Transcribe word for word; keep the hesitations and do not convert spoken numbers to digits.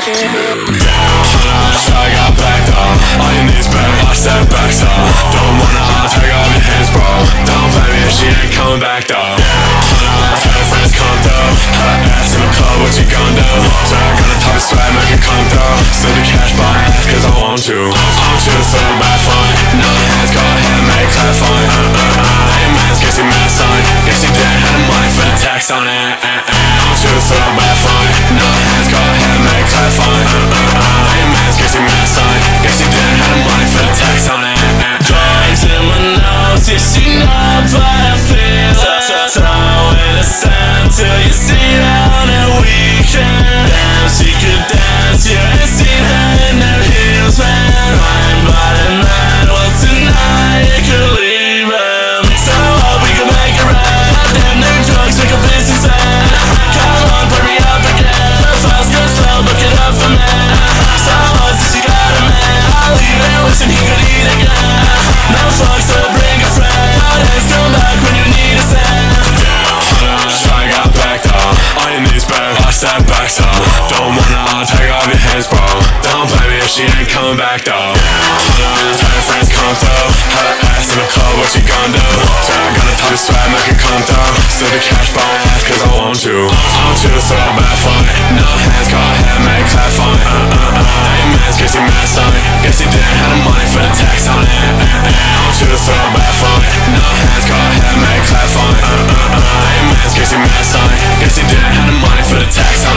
I got backed up. All you need is back, I step back up. Don't wanna take off your hands, bro. Don't blame me if she ain't coming back though. Tell her friends come through. Her ass in the club, what you gon' do? So I got a type of swag, make it come through. Slip the cash by ass, cause I want to. I'm too so bad fun. No hands, go ahead, make clap fun. Uh, uh, uh, hey man, guess you mad son. Guess you didn't have the money for the tax on it. Uh, uh, I'm too so bad fun. No hands, go ahead, make clap fun. Uh, uh, uh, hey man, guess you mad son. Guess you didn't have the money for the tax on it. Drugs in my nose, yeah, she know what I feel. Throw away the sun till you see her on a weekend. Damn, she could dance, you ain't seen her in her heels, man. I'm bottom line, well tonight you could leave him. So I hope we can make it right. Damn, new drugs make a business man. Come on, put me up again. Fast go slow, book it up for me. So what's this you got a man? I'll leave it, listen, he could eat again. No fucks, so bring a friend. Let's come back when you need a sand. I got backed up. All you need is back, I step back up. Don't wanna take off your hands, bro. Don't blame me if she ain't coming back though. Tell her friends come through. Her ass in the club, what you gon' do? So I got a type of swag, make it come through. Slip the cash by ass, cause I want to. I'm too so bad fun. No hands, go ahead, make clap fun. Uh, uh, uh, hey man, guess you mad son. Guess you didn't have the money for the tax on it. Uh, uh, I'm too so bad fun. No hands, go ahead, make clap fun. Uh, uh, uh, hey man, guess you mad son. Guess you didn't have the money for the tax on it.